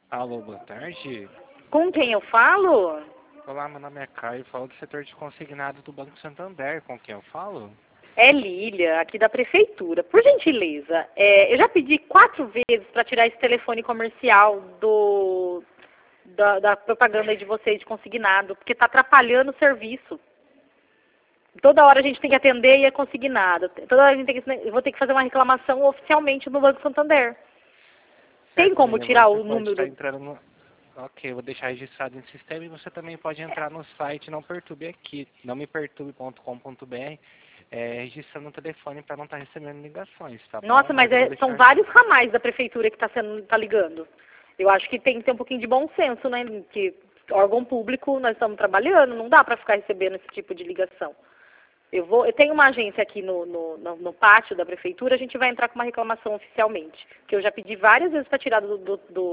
Alô, boa tarde. Com quem eu falo? Olá, meu nome é Caio, falo do setor de consignado do Banco Santander. Com quem eu falo? É Lília, aqui da prefeitura. Por gentileza, eu já pedi 4 vezes para tirar esse telefone comercial da propaganda aí de vocês de consignado, porque está atrapalhando o serviço. Toda hora a gente tem que atender e é consignado. Toda hora a gente eu vou ter que fazer uma reclamação oficialmente no Banco Santander. Tem Certo, como Lília, tirar você o pode estar número? entrando no... Ok, eu vou deixar registrado no sistema e você também pode entrar no site Não Perturbe Aqui, nãomeperturbe.com.br, registrando o telefone para não estar recebendo ligações, tá Nossa, bom? mas Mas eu vou são deixar... vários ramais da prefeitura que tá ligando. Eu acho que tem que ter um pouquinho de bom senso, né? Que órgão público, nós estamos trabalhando, não dá para ficar recebendo esse tipo de ligação. Eu tenho uma agência aqui no pátio da prefeitura, a gente vai entrar com uma reclamação oficialmente, que eu já pedi várias vezes para tirar do